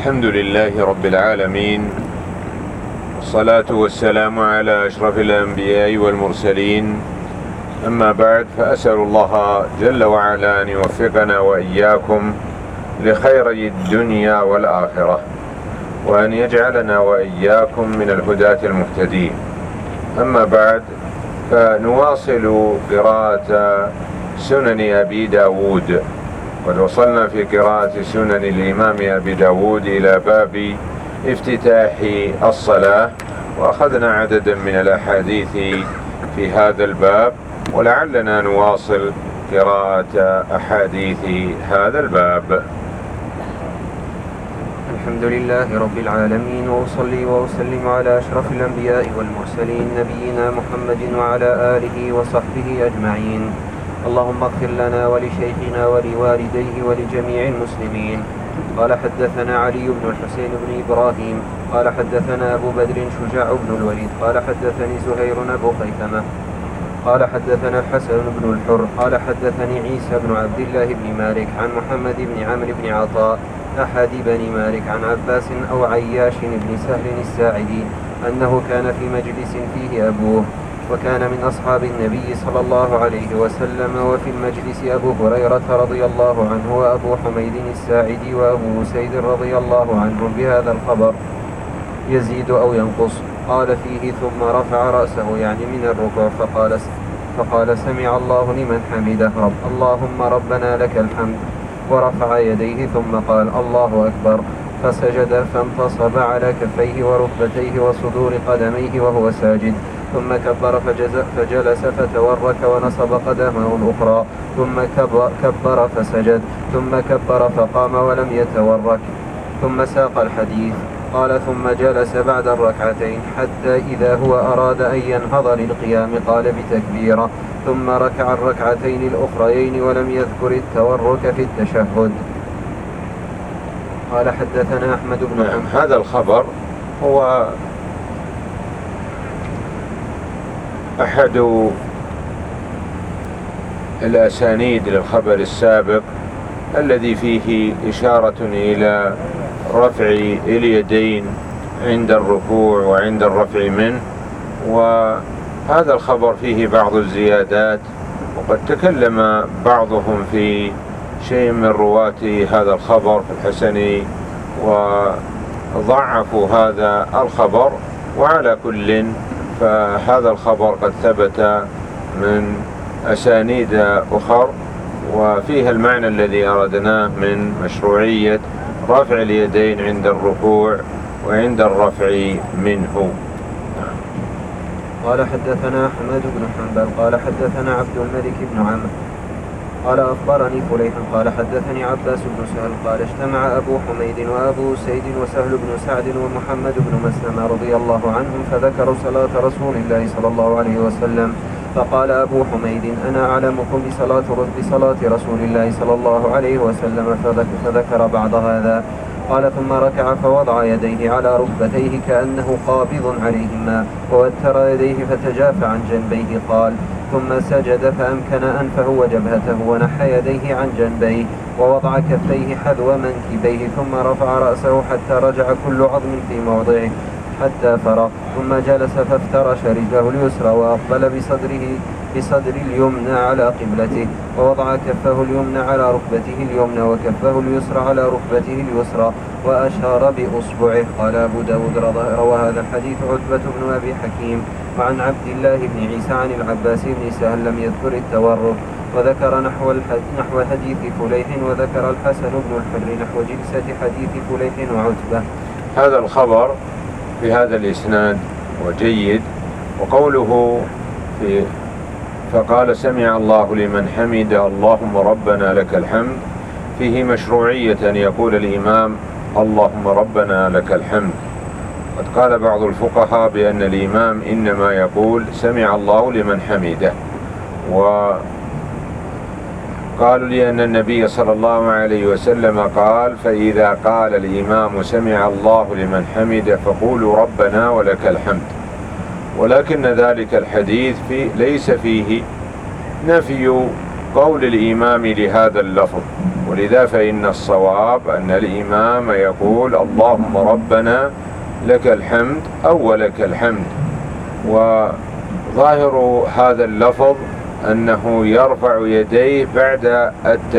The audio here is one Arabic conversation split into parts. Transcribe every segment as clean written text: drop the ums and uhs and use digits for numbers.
الحمد لله رب العالمين، والصلاة والسلام على أشرف الأنبياء والمرسلين. أما بعد، فأسأل الله جل وعلا أن يوفقنا وإياكم لخير الدنيا والآخرة، وأن يجعلنا وإياكم من الهداة المهتدين. أما بعد، فنواصل قراءة سنن أبي داود، قد وصلنا في قراءة سنن الإمام أبي داود إلى باب افتتاح الصلاة، وأخذنا عددا من الأحاديث في هذا الباب، ولعلنا نواصل قراءة أحاديث هذا الباب. الحمد لله رب العالمين، وأصلي وأسلم على أشرف الأنبياء والمرسلين نبينا محمد وعلى آله وصحبه أجمعين. اللهم اغفر لنا ولشيخنا ولوالديه ولجميع المسلمين. قال حدثنا علي بن الحسين بن إبراهيم قال حدثنا أبو بدر شجاع بن الوليد قال حدثني زهير أبو خيثمة قال حدثنا الحسن بن الحر قال حدثني عيسى بن عبد الله بن مالك عن محمد بن عمرو بن عطاء أحد بني مالك عن عباس أو عياش بن سهل الساعدي أنه كان في مجلس فيه أبوه، وكان من أصحاب النبي صلى الله عليه وسلم، وفي المجلس أبو هريرة رضي الله عنه وأبو حميد الساعدي وأبو سيد رضي الله عنه بهذا الخبر يزيد أو ينقص. قال فيه ثم رفع رأسه يعني من الركوع فقال سمع الله لمن حمده اللهم ربنا لك الحمد، ورفع يديه ثم قال الله أكبر، فسجد فانتصب على كفيه وركبتيه وصدور قدميه وهو ساجد، ثم كبر فجلس فتورك ونصب قدمه الأخرى، ثم كبر فسجد، ثم كبر فقام ولم يتورك، ثم ساق الحديث. قال ثم جلس بعد الركعتين حتى إذا هو أراد أن ينهض للقيام قال بتكبيره، ثم ركع الركعتين الأخريين ولم يذكر التورك في التشهد. قال حدثنا أحمد بن حنبل. هذا الخبر هو أحد الأسانيد للخبر السابق الذي فيه إشارة إلى رفع اليدين عند الركوع وعند الرفع منه، وهذا الخبر فيه بعض الزيادات، وقد تكلم بعضهم في شيء من رواة هذا الخبر في الحسن وضعفوا هذا الخبر. وعلى كل، فهذا الخبر قد ثبت من أسانيد أخر، وفيها المعنى الذي أردناه من مشروعية رفع اليدين عند الركوع وعند الرفع منه. قال حدثنا أحمد بن حنبل قال حدثنا عبد الملك بن عمرو قال أخبرني فليح قال حدثني عباس بن سهل قال اجتمع أبو حميد وأبو سيد وسهل بن سعد ومحمد بن مسلمة رضي الله عنهم فذكروا صلاة رسول الله صلى الله عليه وسلم، فقال أبو حميد أنا أعلمكم بصلاة رسول الله صلى الله عليه وسلم، فذكر بعض هذا. قال ثم ركع فوضع يديه على ركبتيه كأنه قابض عليهما، ووتر يديه فتجافى عن جنبيه. قال ثم سجد فأمكن أنفه وجبهته ونحى يديه عن جنبيه ووضع كفيه حذو منكبيه، ثم رفع رأسه حتى رجع كل عظم في موضعه حتى فرغ، ثم جلس فافترش رجله اليسرى وأقبل بصدر اليمنى على قبلته، ووضع كفه اليمنى على ركبته اليمنى وكفه اليسرى على ركبته اليسرى وأشار بأصبعه. قال أبو داود روى هذا الحديث عتبة بن أبي حكيم وعن عبد الله بن عيسى عن العباس بن سهل لم يذكر التورك، وذكر نحو حديث فليح، وذكر الحسن بن الحر نحو جلسة حديث فليح وعتبة. هذا الخبر في هذا الإسناد وجيد، وقوله فقال سمع الله لمن حمده اللهم ربنا لك الحمد فيه مشروعية أن يقول الإمام اللهم ربنا لك الحمد. قد قال بعض الفقهاء بأن الإمام إنما يقول سمع الله لمن حمده، وقالوا لأن النبي صلى الله عليه وسلم قال فإذا قال الإمام سمع الله لمن حمده فقولوا ربنا ولك الحمد. ولكن ذلك الحديث ليس فيه نفي قول الإمام لهذا اللفظ، ولذا فإن الصواب أن الإمام يقول اللهم ربنا لك الحمد أو ولك الحمد. وظاهر هذا اللفظ أنه يرفع يديه بعد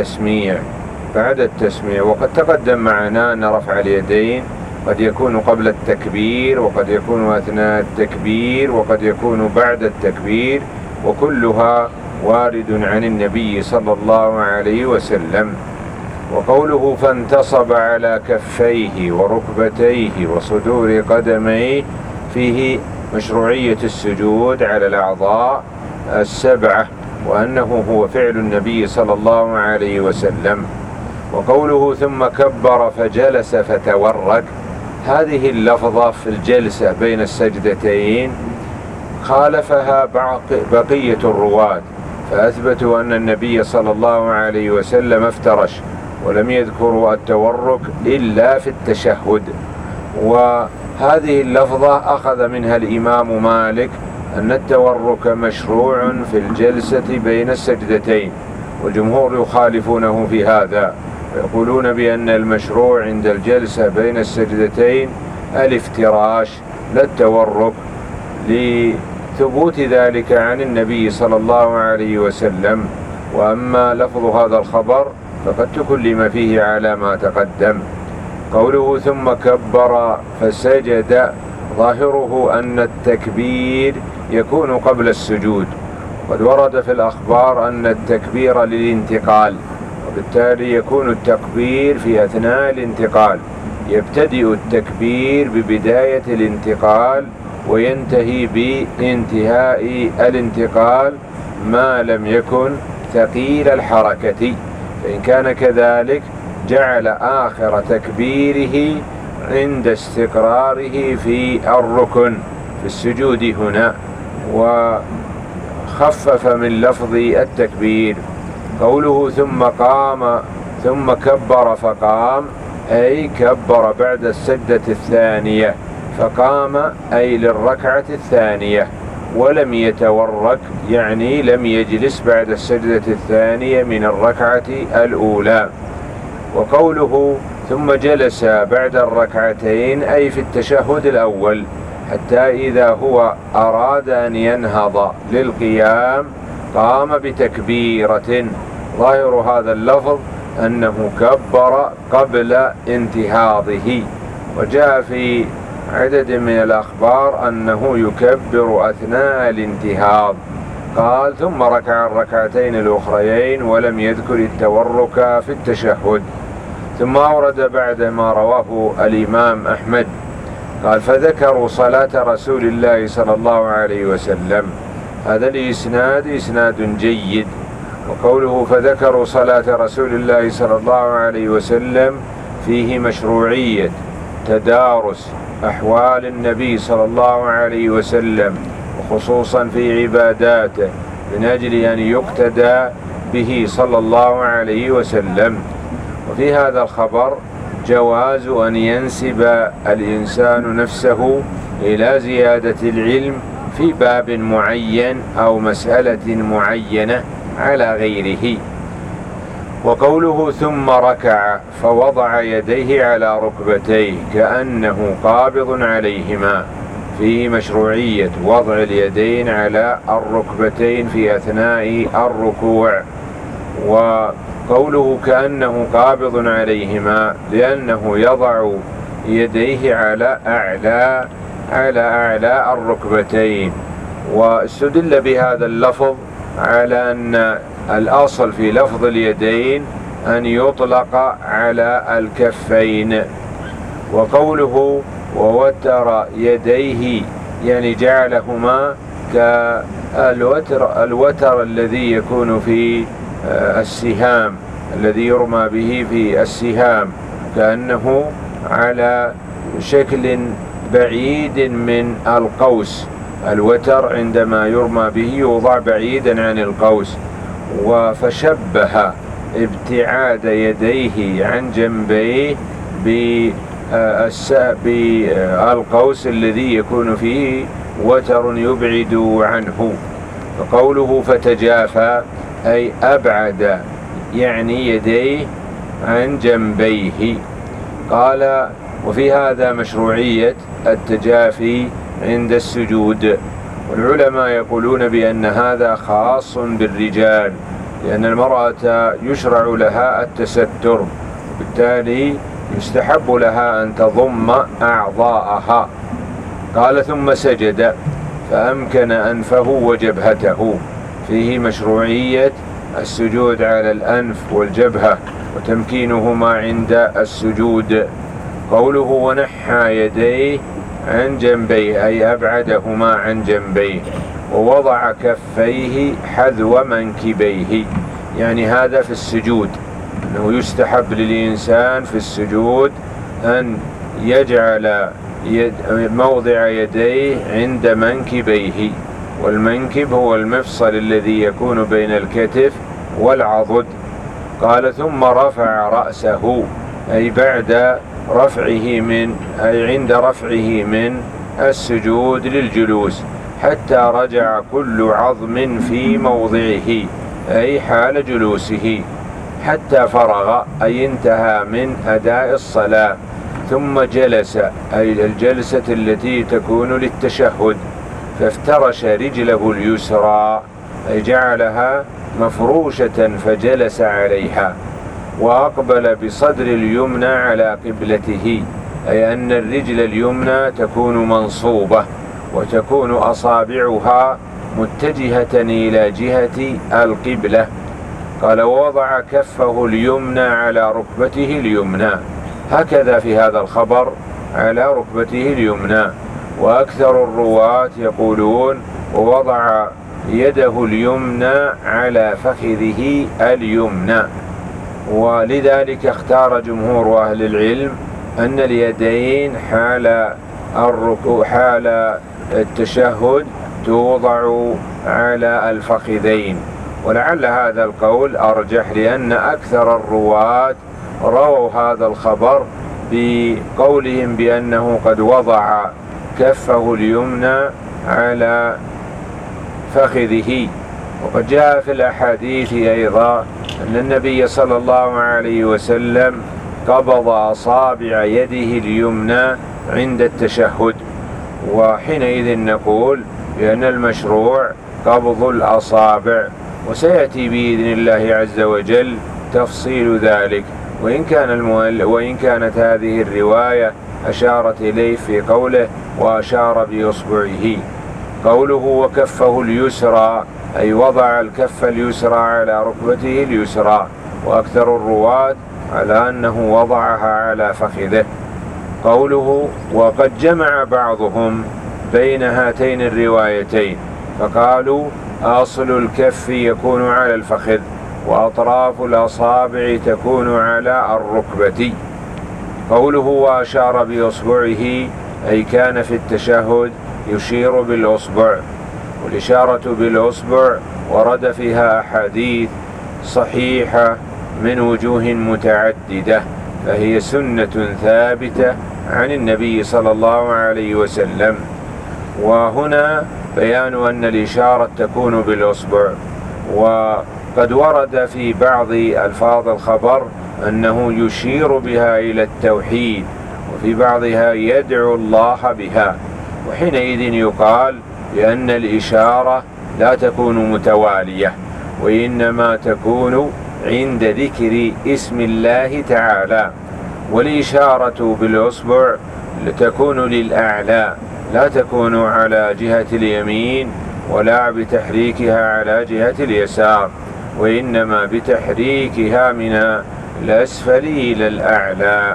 التسميع، وقد تقدم معنا أن رفع اليدين قد يكون قبل التكبير، وقد يكون أثناء التكبير، وقد يكون بعد التكبير، وكلها وارد عن النبي صلى الله عليه وسلم. وقوله فانتصب على كفيه وركبتيه وصدور قدميه فيه مشروعية السجود على الأعضاء السبعة، وأنه هو فعل النبي صلى الله عليه وسلم. وقوله ثم كبر فجلس فتورك، هذه اللفظة في الجلسة بين السجدتين خالفها بقية الرواة، فأثبتوا أن النبي صلى الله عليه وسلم افترش، ولم يذكروا التورك إلا في التشهد. وهذه اللفظة أخذ منها الإمام مالك أن التورك مشروع في الجلسة بين السجدتين، والجمهور يخالفونه في هذا، ويقولون بأن المشروع عند الجلسة بين السجدتين الافتراش لا التورك، لثبوت ذلك عن النبي صلى الله عليه وسلم. وأما لفظ هذا الخبر فقد تكلم فيه على ما تقدم. قوله ثم كبر فسجد، ظاهره أن التكبير يكون قبل السجود، قد ورد في الأخبار أن التكبير للانتقال، وبالتالي يكون التكبير في أثناء الانتقال، يبتدئ التكبير ببداية الانتقال وينتهي بانتهاء الانتقال ما لم يكن ثقيل الحركة، فإن كان كذلك جعل آخر تكبيره عند استقراره في الركن في السجود هنا، وخفف من لفظ التكبير. قوله ثم كبر فقام، أي كبر بعد السجدة الثانية، فقام أي للركعة الثانية، ولم يتورك يعني لم يجلس بعد السجدة الثانية من الركعة الأولى. وقوله ثم جلس بعد الركعتين أي في التشهد الأول، حتى إذا هو أراد أن ينهض للقيام قام بتكبيرة. ظاهر هذا اللفظ أنه كبر قبل انتهاضه، وجاء في عدد من الأخبار أنه يكبر أثناء الانتهاض. قال ثم ركع الركعتين الأخريين ولم يذكر التورك في التشهد. ثم أورد بعد ما رواه الإمام أحمد قال فذكروا صلاة رسول الله صلى الله عليه وسلم. هذا الإسناد إسناد جيد. وقوله فذكروا صلاة رسول الله صلى الله عليه وسلم فيه مشروعية تدارس أحوال النبي صلى الله عليه وسلم، وخصوصا في عباداته، من أجل أن يقتدى به صلى الله عليه وسلم. وفي هذا الخبر جواز أن ينسب الإنسان نفسه إلى زيادة العلم في باب معين أو مسألة معينة على غيره. وقوله ثم ركع فوضع يديه على ركبتيه كأنه قابض عليهما، فيه مشروعية وضع اليدين على الركبتين في أثناء الركوع. وقوله كأنه قابض عليهما لأنه يضع يديه على أعلى الركبتين. واستدل بهذا اللفظ على أن الأصل في لفظ اليدين أن يطلق على الكفين. وقوله ووتر يديه يعني جعلهما كالوتر الذي يكون في السهام، الذي يرمى به في السهام، كأنه على شكل بعيد من القوس. الوتر عندما يرمى به يوضع بعيدا عن القوس، فشبه ابتعاد يديه عن جنبيه بالقوس الذي يكون فيه وتر يبعد عنه. فقوله فتجافى أي أبعد يعني يديه عن جنبيه. قال: وفي هذا مشروعية التجافي عند السجود. والعلماء يقولون بأن هذا خاص بالرجال، لأن المرأة يشرع لها التستر، وبالتالي يستحب لها أن تضم أعضاءها. قال: ثم سجد فأمكن أنفه وجبهته. فيه مشروعية السجود على الأنف والجبهة وتمكينهما عند السجود. قوله: ونحى يديه عن جنبيه، أي أبعدهما عن جنبيه، ووضع كفيه حذو منكبيه. يعني هذا في السجود، أنه يستحب للإنسان في السجود أن يجعل موضع يديه عند منكبيه، والمنكب هو المفصل الذي يكون بين الكتف والعضد. قال: ثم رفع رأسه، أي بعد رفعه أي عند رفعه من السجود للجلوس، حتى رجع كل عظم في موضعه، أي حال جلوسه، حتى فرغ، أي انتهى من أداء الصلاة. ثم جلس، أي الجلسة التي تكون للتشهد، فافترش رجله اليسرى، أي جعلها مفروشة فجلس عليها، وأقبل بصدر اليمنى على قبلته، أي أن الرجل اليمنى تكون منصوبة وتكون أصابعها متجهة إلى جهة القبلة. قال: ووضع كفه اليمنى على ركبته اليمنى، هكذا في هذا الخبر على ركبته اليمنى. وأكثر الرواة يقولون: ووضع يده اليمنى على فخذه اليمنى. ولذلك اختار جمهور أهل العلم أن اليدين حال التشهد توضع على الفخذين، ولعل هذا القول أرجح، لأن أكثر الرواة رووا هذا الخبر بقولهم بأنه قد وضع كفه اليمنى على فخذه. وقد جاء في الأحاديث أيضا أن النبي صلى الله عليه وسلم قبض أصابع يده اليمنى عند التشهد، وحينئذ نقول بأن المشروع قبض الأصابع، وسيأتي بإذن الله عز وجل تفصيل ذلك. وإن كانت هذه الرواية أشارت إليه في قوله: وأشار بإصبعه. قوله: وكفه اليسرى، أي وضع الكف اليسرى على ركبته اليسرى، وأكثر الرواة على أنه وضعها على فخذه. قوله: وقد جمع بعضهم بين هاتين الروايتين، فقالوا: أصل الكف يكون على الفخذ، وأطراف الأصابع تكون على الركبة. قوله: وأشار بإصبعه، أي كان في التشهد يشير بالأصبع. والإشارة بالأصبع ورد فيها أحاديث صحيحة من وجوه متعددة، فهي سنة ثابتة عن النبي صلى الله عليه وسلم. وهنا بيان أن الإشارة تكون بالأصبع. وقد ورد في بعض ألفاظ الخبر أنه يشير بها إلى التوحيد، وفي بعضها يدعو الله بها، وحينئذ يقال بأن الإشارة لا تكون متوالية، وإنما تكون عند ذكر اسم الله تعالى. والإشارة بالأصبع تكون للأعلى، لا تكون على جهة اليمين ولا بتحريكها على جهة اليسار، وإنما بتحريكها من الأسفل إلى الأعلى.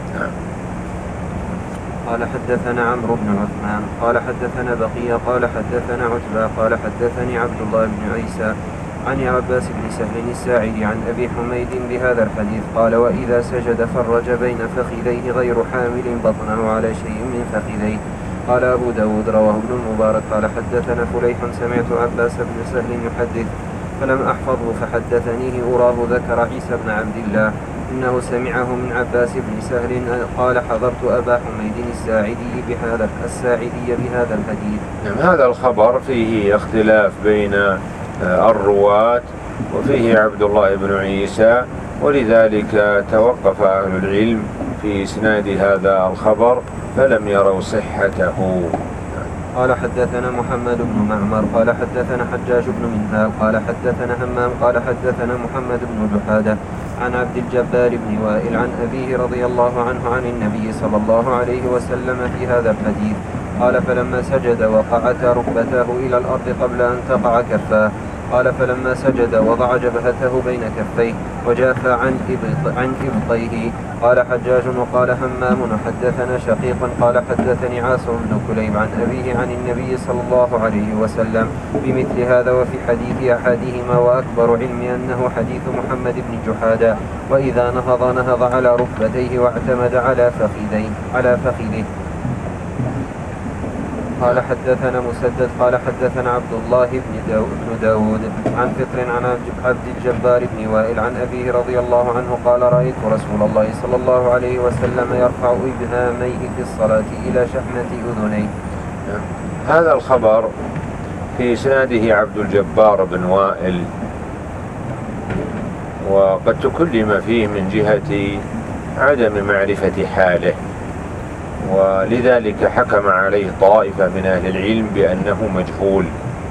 قال: حدثنا عمرو بن عثمان قال حدثنا بقية قال حدثنا عتبة قال حدثني عبد الله بن عيسى عن عباس بن سهل الساعدي عن أبي حميد بهذا الحديث قال: وإذا سجد فرج بين فخذيه غير حامل بطنه على شيء من فخذيه. قال أبو داود رواه ابن المبارك قال حدثنا فليح سمعت عباس بن سهل يحدث فلم أحفظه فحدثنيه أراه ذكر عيسى بن عبد الله إنه سمعه من عباس بن سهل قال: حضرت أبا حميد الساعدي بهذا الحديث. هذا الخبر فيه اختلاف بين الرواة، وفيه عبد الله بن عيسى ولذلك توقف أهل العلم في إسناد هذا الخبر فلم يروا صحته. قال حدثنا محمد بن معمر قال حدثنا حجاج بن منهال قال حدثنا همام قال حدثنا محمد بن جحادة عن عبد الجبار بن وائل عن أبيه رضي الله عنه عن النبي صلى الله عليه وسلم في هذا الحديث قال فلما سجد وقعتا ركبتاه إلى الأرض قبل أن تقع كفاه. قال فلما سجد وضع جبهته بين كفيه وجاف عن إبطيه. قال حجاج وقال همام حدثنا شقيق قال حدثني عاصم بن كليب عن أبيه عن النبي صلى الله عليه وسلم بمثل هذا وفي حديث أحدهما وأكبر علمي أنه حديث محمد بن جحادة وإذا نهض على ركبتيه واعتمد على فخذه. قال حدثنا مسدد قال حدثنا عبد الله بن داود عن فطر عن عبد الجبار بن وائل عن أبيه رضي الله عنه قال رأيت رسول الله صلى الله عليه وسلم يرفع إبهاميه في الصلاة إلى شحمة أذنيه. هذا الخبر في إسناده عبد الجبار بن وائل، وقد تكلم فيه من جهة عدم معرفة حاله، ولذلك حكم عليه طائفة من أهل العلم بأنه مجهول.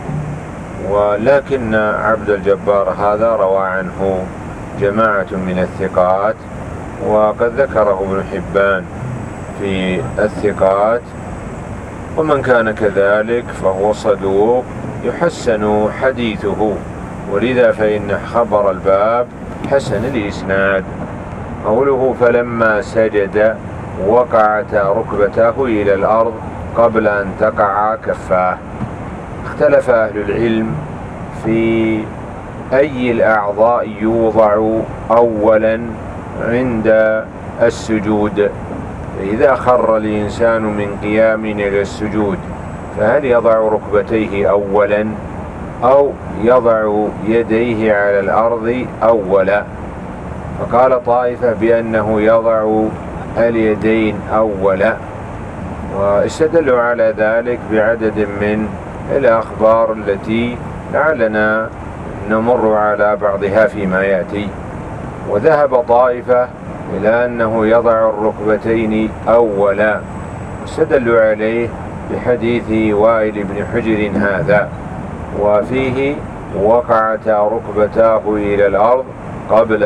ولكن عبد الجبار هذا روى عنه جماعة من الثقات، وقد ذكره ابن حبان في الثقات، ومن كان كذلك فهو صدوق يحسن حديثه، ولذا فإن خبر الباب حسن الإسناد. قوله فلما سجد وقعت ركبتاه إلى الأرض قبل أن تقع كفاه. اختلف أهل العلم في أي الأعضاء يوضع أولا عند السجود. إذا خر الإنسان من قيام إلى السجود فهل يضع ركبتيه أولا أو يضع يديه على الأرض أولا؟ فقال طائفة بأنه يضع اليدين أولا، واستدلوا على ذلك بعدد من الأخبار التي لعلنا نمر على بعضها فيما يأتي. وذهب طائفة إلى أنه يضع الركبتين أولا، استدلوا عليه بحديث وائل بن حجر هذا، وفيه وقعت ركبتاه إلى الأرض قبل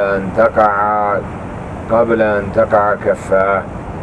أن تقع كفاه.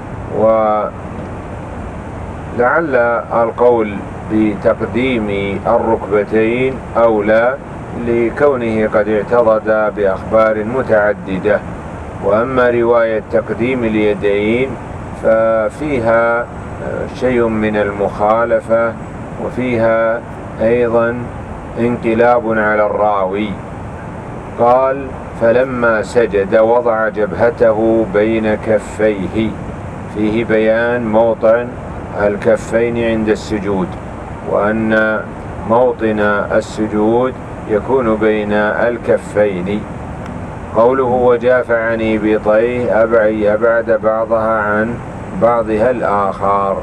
ولعل القول بتقديم الركبتين أولى لكونه قد اعتضد بأخبار متعددة، وأما رواية تقديم اليدين ففيها شيء من المخالفة، وفيها أيضا انقلاب على الراوي. قال فلما سجد وضع جبهته بين كفيه، فيه بيان موطن الكفين عند السجود، وأن موطن السجود يكون بين الكفين. قوله وجاف عن إبطيه أبعد بعضها عن بعضها الآخر.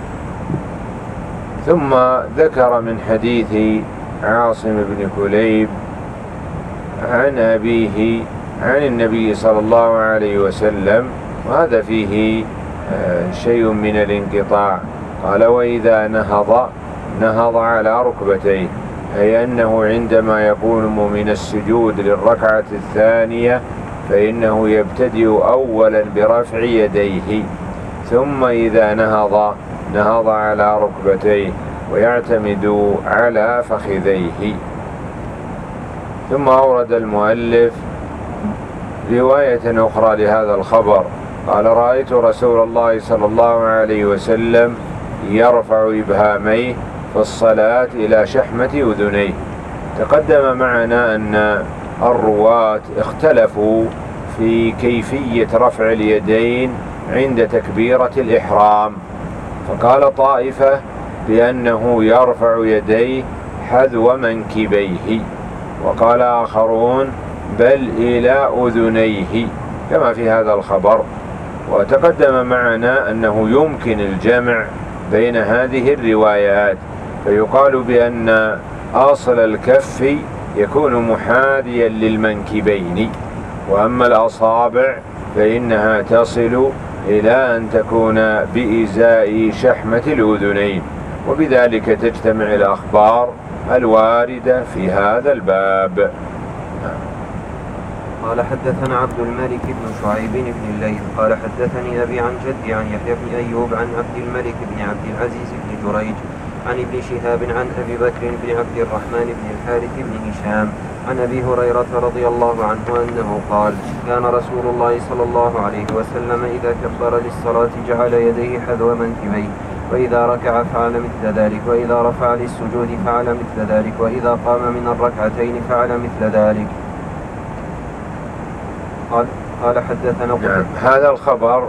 ثم ذكر من حديث عاصم بن كليب عن أبيه عن النبي صلى الله عليه وسلم، وهذا فيه شيء من الانقطاع. قال وإذا نهض على ركبتيه، أي أنه عندما يقوم من السجود للركعة الثانية فإنه يبتدئ أولا برفع يديه، ثم إذا نهض على ركبتيه ويعتمد على فخذيه. ثم أورد المؤلف رواية أخرى لهذا الخبر، قال رأيت رسول الله صلى الله عليه وسلم يرفع إبهاميه في الصلاة إلى شحمة أذنيه. تقدم معنا أن الرواة اختلفوا في كيفية رفع اليدين عند تكبيرة الإحرام، فقال طائفة بأنه يرفع يديه حذو منكبيه، وقال آخرون بل إلى أذنيه كما في هذا الخبر. وتقدم معنا أنه يمكن الجمع بين هذه الروايات، فيقال بأن أصل الكف يكون محاذيا للمنكبين، وأما الأصابع فإنها تصل إلى أن تكون بإزاء شحمة الأذنين، وبذلك تجتمع الأخبار الواردة في هذا الباب. قال حدثنا عبد الملك بن شعيب بن الليث قال حدثني أبي عن جدي عن يحيى بن أيوب عن عبد الملك بن عبد العزيز بن جريج عن ابن شهاب عن أبي بكر بن عبد الرحمن بن الحارث بن هشام عن أبي هريرة رضي الله عنه أنه قال: كان رسول الله صلى الله عليه وسلم إذا كبر للصلاة جعل يديه حذو منكبيه، وإذا ركع فعل مثل ذلك، وإذا رفع للسجود فعل مثل ذلك، وإذا قام من الركعتين فعل مثل ذلك. قال حدثنا هذا الخبر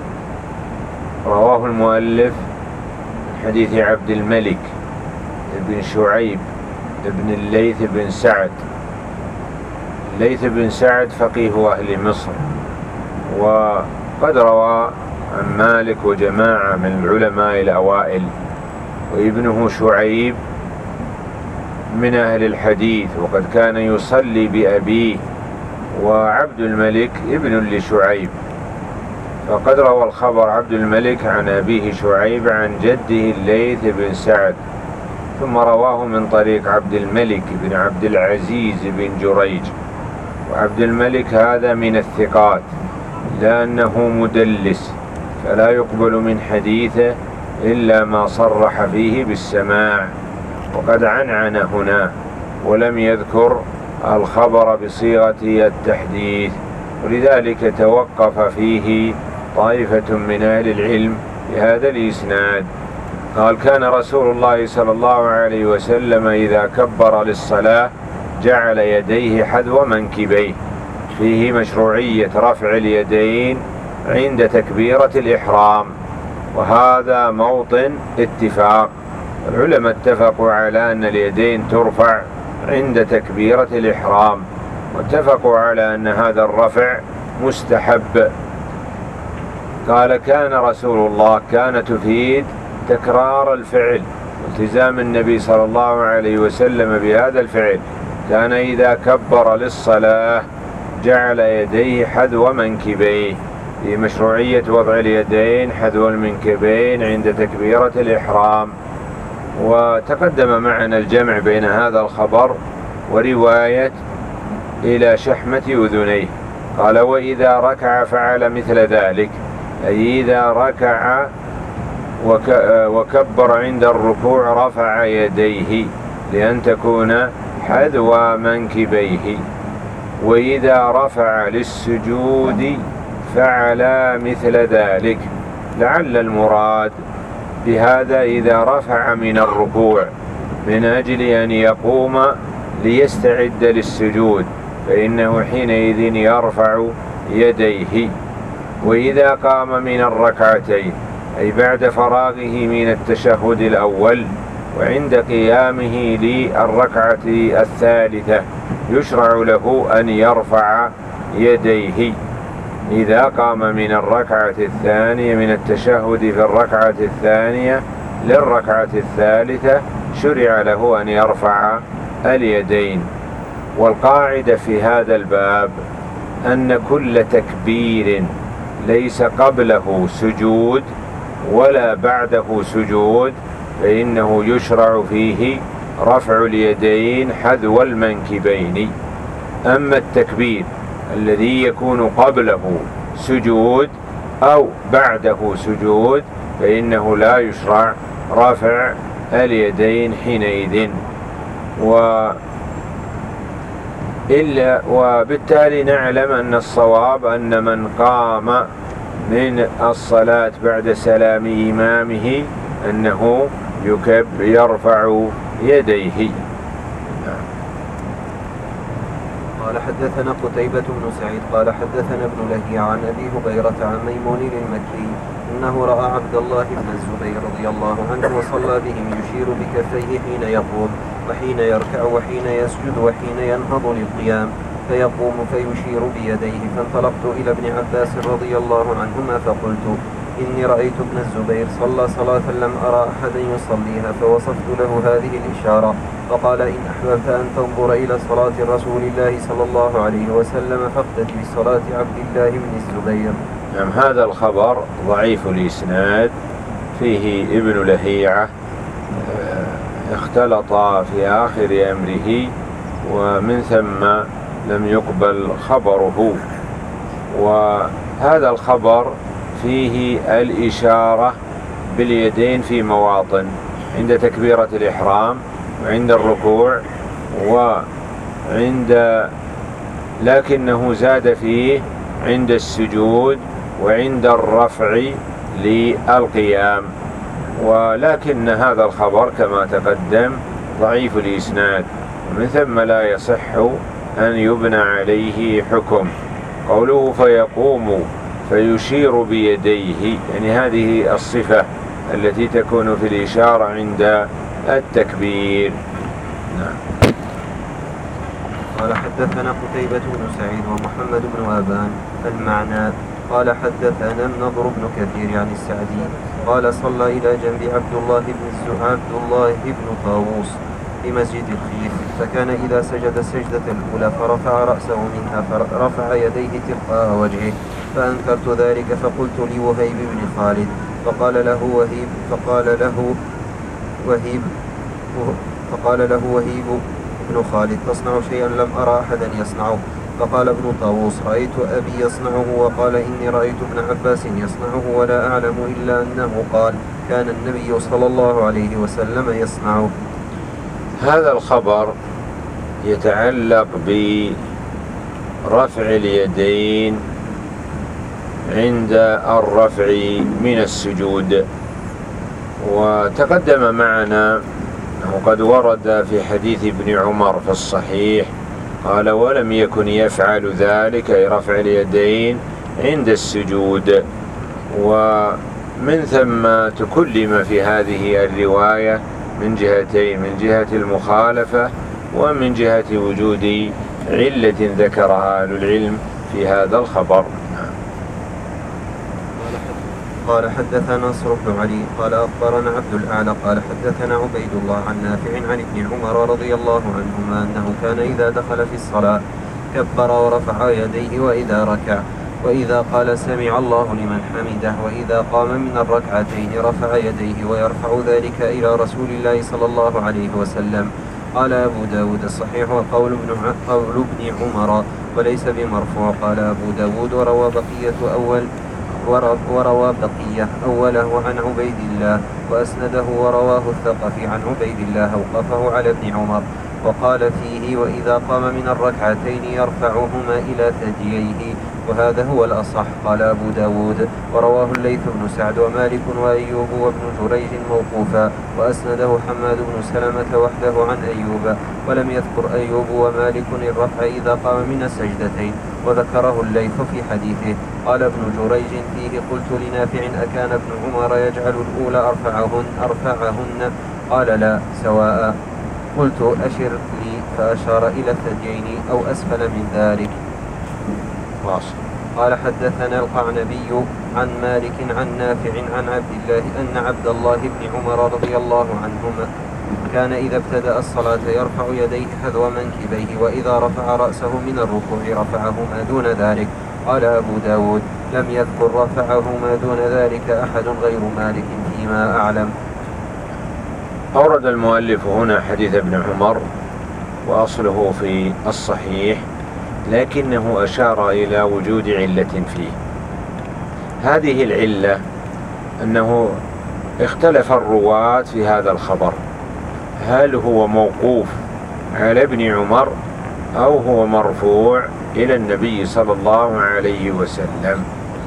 رواه المؤلف من حديث عبد الملك بن شعيب بن الليث بن سعد. الليث بن سعد فقيه أهل مصر، وقد روى عن مالك وجماعة من العلماء الأوائل، وابنه شعيب من أهل الحديث، وقد كان يصلي بأبيه، وعبد الملك ابن لشعيب، فقد روى الخبر عبد الملك عن أبيه شعيب عن جده الليث بن سعد، ثم رواه من طريق عبد الملك بن عبد العزيز بن جريج. وعبد الملك هذا من الثقات لأنه مدلس، فلا يقبل من حديثه إلا ما صرح فيه بالسماع، وقد عنعن هنا ولم يذكر الخبر بصيغة التحديث، ولذلك توقف فيه طائفة من أهل العلم بهذا الإسناد. قال: كان رسول الله صلى الله عليه وسلم إذا كبر للصلاة جعل يديه حذو منكبيه، فيه مشروعية رفع اليدين عند تكبيرة الإحرام، وهذا موطن اتفاق. العلماء اتفقوا على أن اليدين ترفع عند تكبيرة الإحرام، واتفقوا على أن هذا الرفع مستحب. قال: كان رسول الله، كان تفيد تكرار الفعل والتزام النبي صلى الله عليه وسلم بهذا الفعل. كان إذا كبر للصلاة جعل يديه حذو منكبيه، في مشروعية وضع اليدين حذو المنكبين عند تكبيرة الإحرام. وتقدم معنا الجمع بين هذا الخبر ورواية إلى شحمة أذنيه. قال: وإذا ركع فعل مثل ذلك، أي إذا ركع وكبر عند الركوع رفع يديه لأن تكون حذو منكبيه، وإذا رفع للسجود فعل مثل ذلك. لعل المراد بهذا إذا رفع من الركوع من أجل أن يقوم ليستعد للسجود، فإنه حينئذ يرفع يديه. وإذا قام من الركعتين، أي بعد فراغه من التشهد الأول وعند قيامه للركعة الثالثة، يشرع له أن يرفع يديه. إذا قام من الركعة الثانية من التشهد في الركعة الثانية للركعة الثالثة، شرع له أن يرفع اليدين. والقاعدة في هذا الباب أن كل تكبير ليس قبله سجود ولا بعده سجود فإنه يشرع فيه رفع اليدين حذو المنكبين. أما التكبير الذي يكون قبله سجود أو بعده سجود فإنه لا يشرع رفع اليدين حينئذ. وبالتالي نعلم أن الصواب أن من قام من الصلاة بعد سلام إمامه أنه يرفع يديه. قال: حدثنا قتيبة بن سعيد قال حدثنا ابن لهيعة عن أبي هريرة عن ميمون المكي أنه رأى عبد الله بن الزبير رضي الله عنه وصلى بهم يشير بكفيه حين يقوم وحين يركع وحين يسجد وحين ينهض للقيام، فيقوم فيشير بيديه. فانطلقت إلى ابن عباس رضي الله عنهما فقلت: إني رأيت ابن الزبير صلى صلاة لم أرى أحدا يصليها فوصفت له هذه الإشارة، فقال إن أحببت أن تنظر إلى صلاة رسول الله صلى الله عليه وسلم فاقتدي بصلاة عبد الله بن الزبير. نعم، هذا الخبر ضعيف الإسناد، فيه ابن لهيعة اختلط في آخر أمره، ومن ثم لم يقبل خبره. وهذا الخبر فيه الإشارة باليدين في مواطن: عند تكبيرة الإحرام، وعند الركوع، لكنه زاد فيه عند السجود وعند الرفع للقيام. ولكن هذا الخبر كما تقدم ضعيف الإسناد، ومن ثم لا يصح أن يبنى عليه حكم. قوله فيقوم فيشير بيديه، يعني هذه الصفة التي تكون في الإشارة عند التكبير. نعم. قال حدثنا قتيبة بن سعيد ومحمد بن أبان المعنى قال حدثنا النضر بن كثير عن السعدي قال صلى إلى جنب عبد الله بن طاووس في مسجد الخيف، فكان إذا سجد السجدة الأولى فرفع رأسه منها فرفع يديه تلقاء وجهه، فأنكرت ذلك فقلت لوهيب بن خالد فقال له وهيب بن خالد تصنع شيئا لم أرى أحدا يصنعه. فقال ابن طاووس رأيت أبي يصنعه، وقال إني رأيت ابن عباس يصنعه، ولا أعلم إلا أنه قال كان النبي صلى الله عليه وسلم يصنعه. هذا الخبر يتعلق برفع اليدين عند الرفع من السجود، وتقدم معنا أنه قد ورد في حديث ابن عمر في الصحيح قال ولم يكن يفعل ذلك، أي رفع اليدين عند السجود. ومن ثم تكلم في هذه الرواية من جهتين: من جهة المخالفة، ومن جهة وجود علة ذكرها أهل العلم في هذا الخبر. قال حدثنا نصر بن علي قال أخبرنا عبد الأعلى قال حدثنا عبيد الله عن نافع عن ابن عمر رضي الله عنهما أنه كان إذا دخل في الصلاة كبر ورفع يديه وإذا ركع، وإذا قال سمع الله لمن حمده، وإذا قام من الركعتين رفع يديه، ويرفع ذلك إلى رسول الله صلى الله عليه وسلم. قال أبو داود الصحيح قول ابن عمر وليس بمرفوع. قال أبو داود وروى بقية أوله عن عبيد الله وأسنده ورواه الثقفي عن عبيد الله أوقفه على ابن عمر، وقال فيه وإذا قام من الركعتين يرفعهما إلى ثدييه، وهذا هو الأصح. قال أبو داود ورواه الليث بن سعد ومالك وأيوب وابن جريج موقوفا، وأسنده حماد بن سلمة وحده عن أيوب، ولم يذكر أيوب ومالك الرفع إذا قام من السجدتين، وذكره الليث في حديثه. قال ابن جريج فيه قلت لنافع أكان ابن عمر يجعل الأولى أرفعهن؟ قال لا سواء. قلت أشر لي، فأشار إلى الثديين أو أسفل من ذلك. قال حدثنا القعنبي عن مالك عن نافع عن عبد الله أن عبد الله بن عمر رضي الله عنهما كان إذا ابتدأ الصلاة يرفع يديه حذو منكبيه، وإذا رفع رأسه من الركوع رفعهما دون ذلك. قال أبو داود لم يذكر رفعهما دون ذلك أحد غير مالك فيما أعلم. أورد المؤلف هنا حديث ابن عمر وأصله في الصحيح، لكنه أشار إلى وجود علة فيه. هذه العلة أنه اختلف الرواة في هذا الخبر، هل هو موقوف على ابن عمر أو هو مرفوع إلى النبي صلى الله عليه وسلم.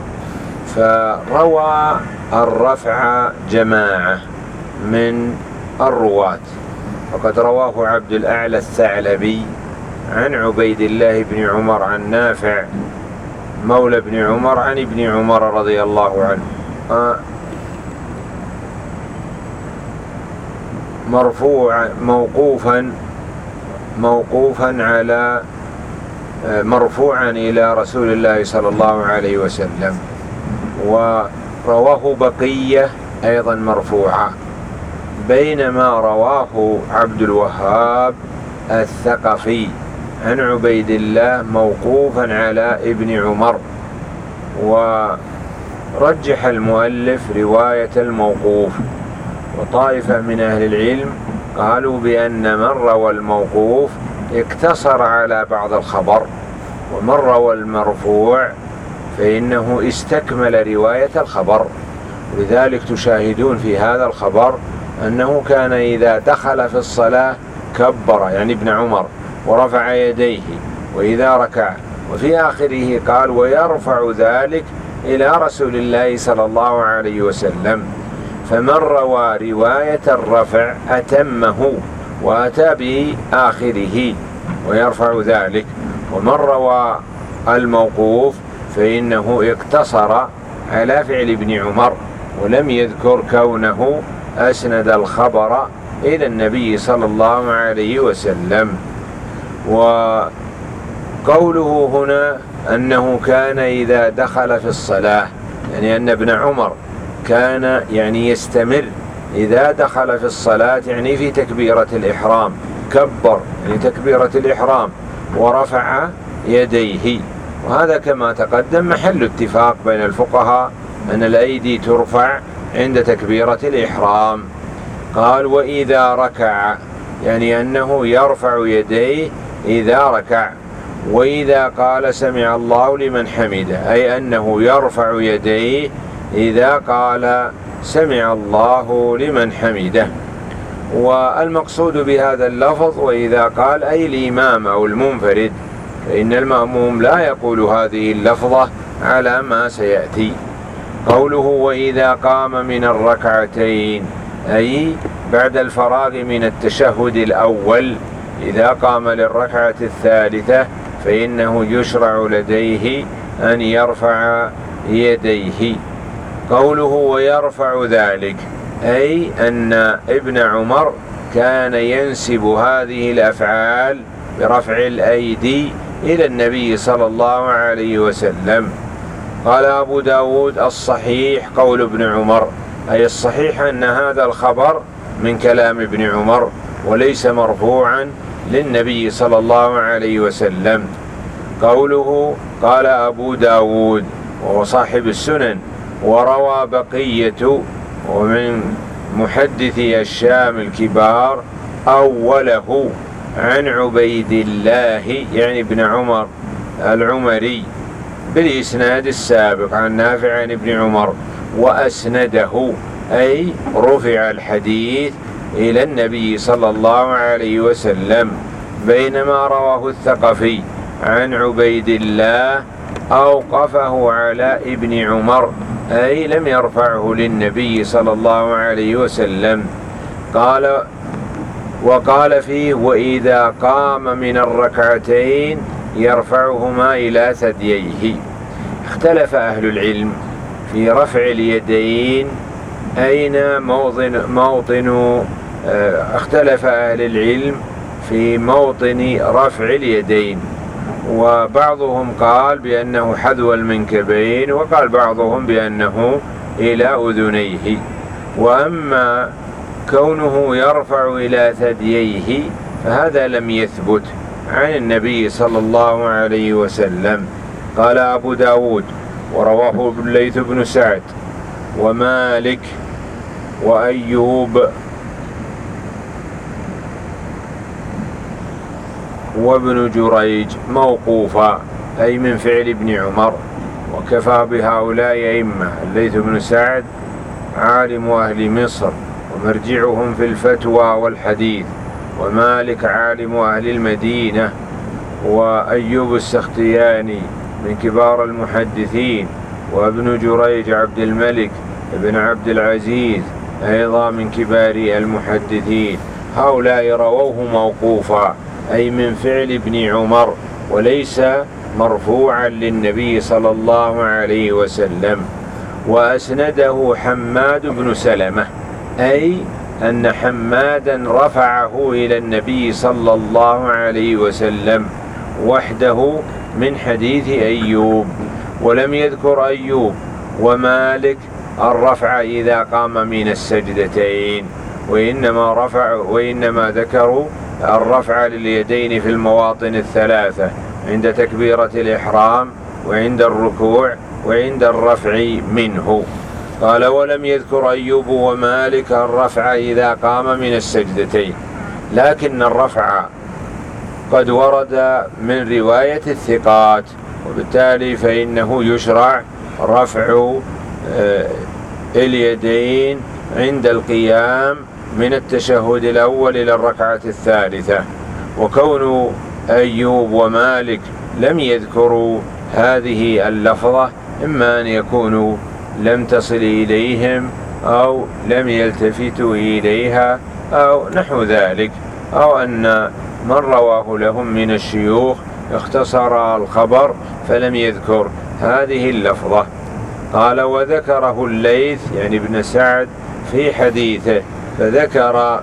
فروى الرفع جماعة من الرواة، وقد رواه عبد الأعلى الثعلبي عن عبيد الله بن عمر عن نافع مولى ابن عمر عن ابن عمر رضي الله عنه مرفوعا إلى رسول الله صلى الله عليه وسلم. رواه بقية أيضا مرفوعا، بينما رواه عبد الوهاب الثقفي عن عبيد الله موقوفا على ابن عمر. ورجح المؤلف رواية الموقوف، وطائفة من أهل العلم قالوا بأن من روى الموقوف اقتصر على بعض الخبر، ومن روى المرفوع فإنه استكمل رواية الخبر. ولذلك تشاهدون في هذا الخبر أنه كان إذا دخل في الصلاة كبر، يعني ابن عمر، ورفع يديه، وإذا ركع، وفي آخره قال ويرفع ذلك إلى رسول الله صلى الله عليه وسلم. فمن روى رواية الرفع أتمه وأتى بآخره ويرفع ذلك، ومن روى الموقوف فإنه اقتصر على فعل ابن عمر ولم يذكر كونه أسند الخبر إلى النبي صلى الله عليه وسلم. وقوله هنا أنه كان إذا دخل في الصلاة، يعني أن ابن عمر كان يعني يستمر إذا دخل في الصلاة، يعني في تكبيرة الإحرام كبر، يعني تكبيرة الإحرام، ورفع يديه. وهذا كما تقدم محل اتفاق بين الفقهاء أن الأيدي ترفع عند تكبيرة الإحرام. قال وإذا ركع، يعني أنه يرفع يديه إذا ركع. وإذا قال سمع الله لمن حمده، أي أنه يرفع يديه إذا قال سمع الله لمن حمده. والمقصود بهذا اللفظ وإذا قال أي الإمام أو المنفرد، فإن المأموم لا يقول هذه اللفظة على ما سيأتي. قوله وإذا قام من الركعتين، أي بعد الفراغ من التشهد الأول، إذا قام للركعة الثالثة فإنه يشرع لديه أن يرفع يديه. قوله ويرفع ذلك، أي أن ابن عمر كان ينسب هذه الأفعال برفع الأيدي إلى النبي صلى الله عليه وسلم. قال أبو داود الصحيح قول ابن عمر، أي الصحيح أن هذا الخبر من كلام ابن عمر وليس مرفوعا للنبي صلى الله عليه وسلم. قوله قال أبو داود وهو صاحب السنن، وروى بقية ومن محدثي الشام الكبار أوله عن عبيد الله، يعني ابن عمر العمري، بالإسناد السابق عن نافع عن ابن عمر، وأسنده أي رفع الحديث إلى النبي صلى الله عليه وسلم. بينما رواه الثقفي عن عبيد الله أوقفه على ابن عمر، أي لم يرفعه للنبي صلى الله عليه وسلم. وقال فيه وإذا قام من الركعتين يرفعهما إلى ثدييه. اختلف أهل العلم في رفع اليدين أين موطن اختلف أهل العلم في موطن رفع اليدين، وبعضهم قال بأنه حذو المنكبين، وقال بعضهم بأنه إلى أذنيه. وأما كونه يرفع إلى ثدييه فهذا لم يثبت عن النبي صلى الله عليه وسلم. قال أبو داود ورواه الليث بن سعد ومالك وأيوب وابن جريج موقوفا، أي من فعل ابن عمر. وكفى بهؤلاء أئمة: الليث بن سعد عالم أهل مصر ومرجعهم في الفتوى والحديث، ومالك عالم أهل المدينة، وأيوب السختياني من كبار المحدثين، وابن جريج عبد الملك بن عبد العزيز أيضا من كبار المحدثين. هؤلاء رووه موقوفا، أي من فعل ابن عمر، وليس مرفوعا للنبي صلى الله عليه وسلم. وأسنده حماد بن سلمة، أي أن حمادا رفعه إلى النبي صلى الله عليه وسلم وحده من حديث أيوب، ولم يذكر أيوب ومالك الرفع إذا قام من السجدتين، وإنما ذكروا الرفع لليدين في المواطن الثلاثة: عند تكبيرة الإحرام، وعند الركوع، وعند الرفع منه. قال: ولم يذكر أيوب ومالك الرفع إذا قام من السجدتين، لكن الرفع قد ورد من رواية الثقات، وبالتالي فإنه يشرع رفع اليدين عند القيام من التشهد الأول إلى الركعة الثالثة. وكون أيوب ومالك لم يذكروا هذه اللفظة إما أن يكونوا لم تصل إليهم أو لم يلتفتوا إليها أو نحو ذلك، أو أن من رواه لهم من الشيوخ اختصر الخبر فلم يذكر هذه اللفظة. قال: وذكره الليث يعني ابن سعد في حديثه، فذكر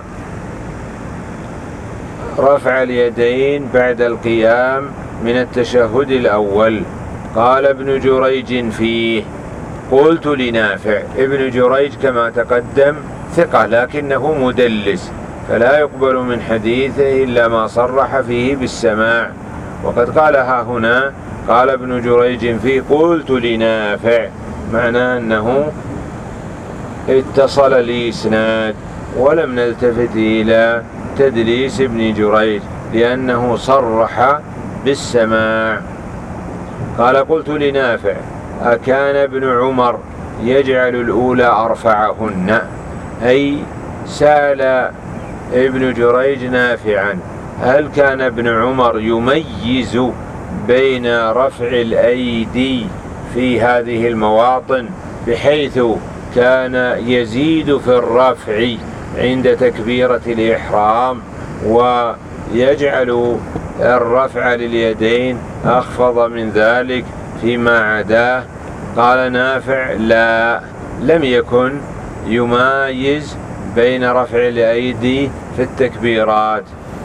رفع اليدين بعد القيام من التشهد الأول. قال ابن جريج فيه: قلت لنافع. ابن جريج كما تقدم ثقة لكنه مدلس، فلا يقبل من حديثه إلا ما صرح فيه بالسماع. وقد قالها هنا، قال ابن جريج فيه قلت لنافع، معناه أنه اتصل الإسناد، ولم نلتفت إلى تدليس ابن جريج لأنه صرح بالسماع. قال: قلت لنافع: أكان ابن عمر يجعل الأولى أرفعهن؟ أي سأل ابن جريج نافعا: هل كان ابن عمر يميز بين رفع الأيدي في هذه المواطن بحيث كان يزيد في الرفع عند تكبيرة الإحرام ويجعل الرفع لليدين أخفض من ذلك فيما عداه؟ قال نافع: لا، لم يكن يميز بين رفع الأيدي في التكبيرات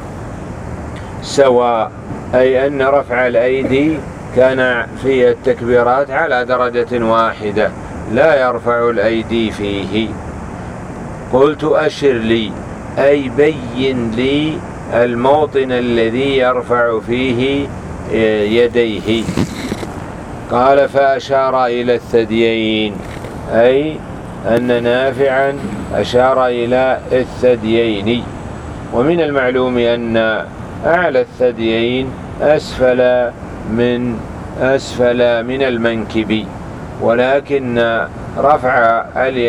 سواء، أي أن رفع الأيدي كان في التكبيرات على درجة واحدة لا يرفع الأيدي فيه. قلت: أشر لي، أي بين لي الموطن الذي يرفع فيه يديه. قال: فأشار إلى الثديين، أي أن نافعا أشار إلى الثديين. ومن المعلوم أن أعلى الثديين أسفل من المنكب، ولكن رفع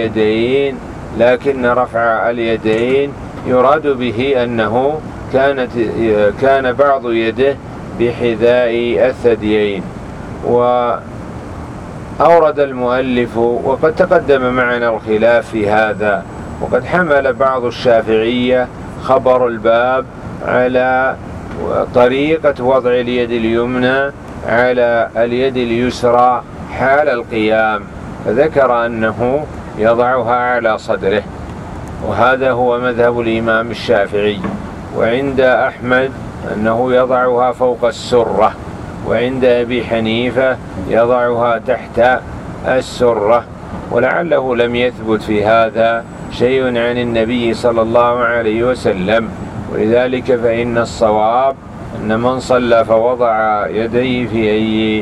اليدين يراد به أنه كان بعض يده بحذاء الثديين. وأورد المؤلف، وقد تقدم معنا الخلاف في هذا، وقد حمل بعض الشافعية خبر الباب على طريقة وضع اليد اليمنى على اليد اليسرى حال القيام، فذكر أنه يضعها على صدره، وهذا هو مذهب الإمام الشافعي. وعند أحمد أنه يضعها فوق السرة، وعند أبي حنيفة يضعها تحت السرة. ولعله لم يثبت في هذا شيء عن النبي صلى الله عليه وسلم، ولذلك فإن الصواب أن من صلى فوضع يديه في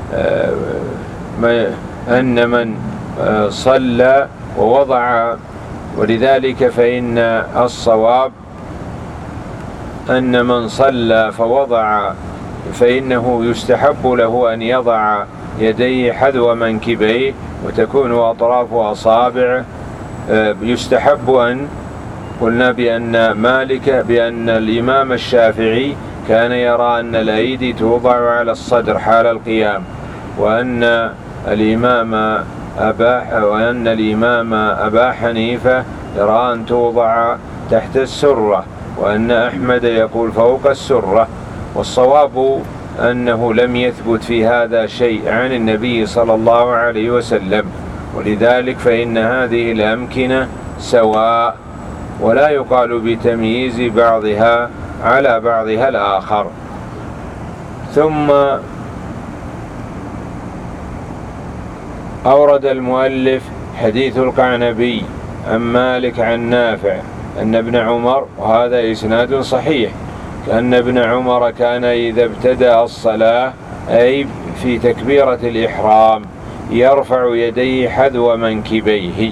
أن من صلى ووضع، ولذلك فإن الصواب أن من صلى فوضع فإنه يستحب له أن يضع يديه حذو منكبيه وتكون أطراف أصابعه. يستحب أن قلنا بأن الإمام الشافعي كان يرى أن الأيدي توضع على الصدر حال القيام، وأن الإمام أبا حنيفة يرى أن توضع تحت السرة، وأن أحمد يقول فوق السرة. والصواب أنه لم يثبت في هذا شيء عن النبي صلى الله عليه وسلم، ولذلك فإن هذه الأمكنة سواء، ولا يقال بتمييز بعضها على بعضها الآخر. ثم أورد المؤلف حديث القعنبي عن مالك عن نافع أن ابن عمر، وهذا إسناد صحيح، أن ابن عمر كان إذا ابتدأ الصلاة أي في تكبيرة الإحرام يرفع يديه حذو منكبيه،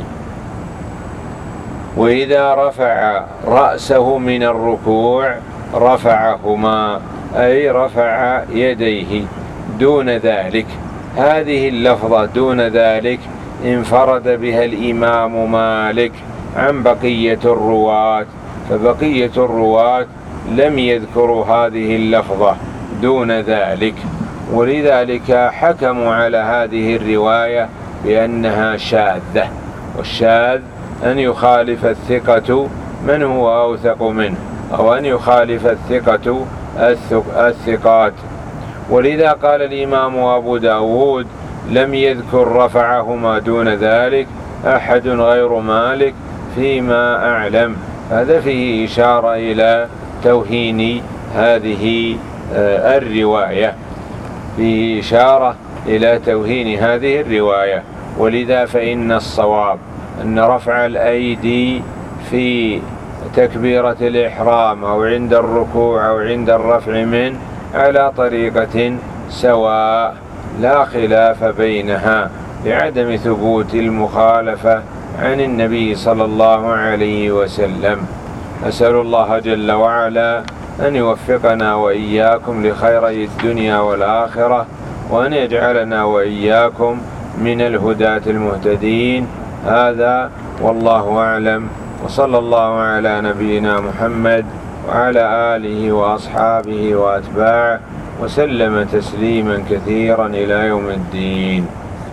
وإذا رفع رأسه من الركوع رفعهما أي رفع يديه دون ذلك. هذه اللفظة دون ذلك انفرد بها الإمام مالك عن بقية الرواة، فبقية الرواة لم يذكروا هذه اللفظة دون ذلك، ولذلك حكموا على هذه الرواية بأنها شاذة، والشاذ أن يخالف الثقة من هو أوثق منه، أو أن يخالف الثقة الثقات. ولذا قال الإمام أبو داود لم يذكر رفعهما دون ذلك أحد غير مالك فيما أعلم. هذا فيه إشارة إلى توهين هذه الرواية، فيه إشارة إلى توهين هذه الرواية. ولذا فإن الصواب أن رفع الأيدي في تكبيرة الإحرام أو عند الركوع أو عند الرفع منه على طريقة سواء لا خلاف بينها، لعدم ثبوت المخالفة عن النبي صلى الله عليه وسلم. أسأل الله جل وعلا أن يوفقنا وإياكم لخيري الدنيا والآخرة، وأن يجعلنا وإياكم من الهداة المهتدين. هذا والله أعلم، وصلى الله على نبينا محمد وعلى آله وأصحابه وأتباعه وسلم تسليما كثيرا إلى يوم الدين.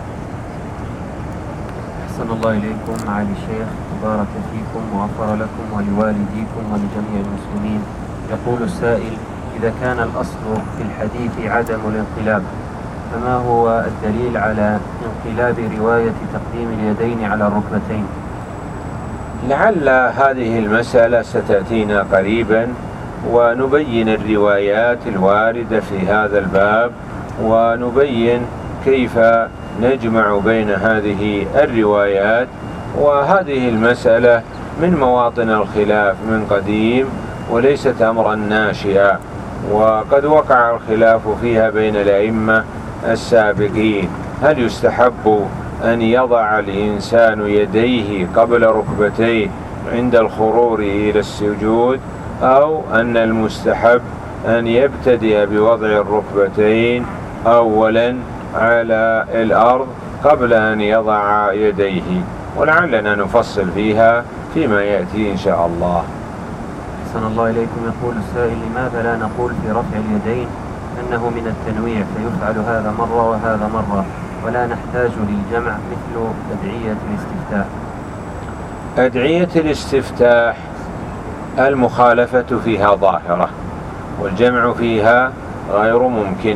أحسن الله إليكم معالي الشيخ، بارك فيكم وغفر لكم ولوالديكم ولجميع المسلمين. يقول السائل: إذا كان الأصل في الحديث عدم الانقلاب، فما هو الدليل على انقلاب رواية تقديم اليدين على الركبتين؟ لعل هذه المسألة ستأتينا قريبا، ونبين الروايات الواردة في هذا الباب، ونبين كيف نجمع بين هذه الروايات. وهذه المسألة من مواطن الخلاف من قديم، وليست أمرا ناشئا، وقد وقع الخلاف فيها بين الأئمة السابقين. هل يستحب أن يضع الإنسان يديه قبل ركبتيه عند الخرور إلى السجود، أو أن المستحب أن يبتدئ بوضع الركبتين أولا على الأرض قبل أن يضع يديه؟ ولعلنا نفصل فيها فيما يأتي إن شاء الله. أحسن الله إليكم. يقول السائل: لماذا لا نقول في رفع اليدين أنه من التنويع، فيفعل هذا مرة وهذا مرة، ولا نحتاج للجمع مثل أدعية الاستفتاح؟ أدعية الاستفتاح المخالفة فيها ظاهرة، والجمع فيها غير ممكن،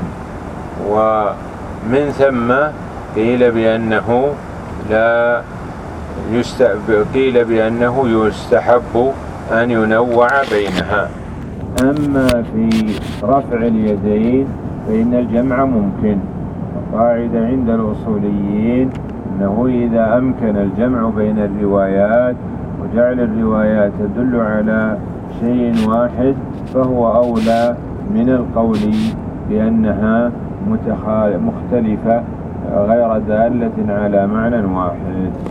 ومن ثم قيل بأنه يستحب أن ينوع بينها. أما في رفع اليدين فإن الجمع ممكن. القاعدة عند الأصوليين أنه إذا أمكن الجمع بين الروايات وجعل الروايات تدل على شيء واحد فهو أولى من القول بأنها مختلفة غير دالة على معنى واحد.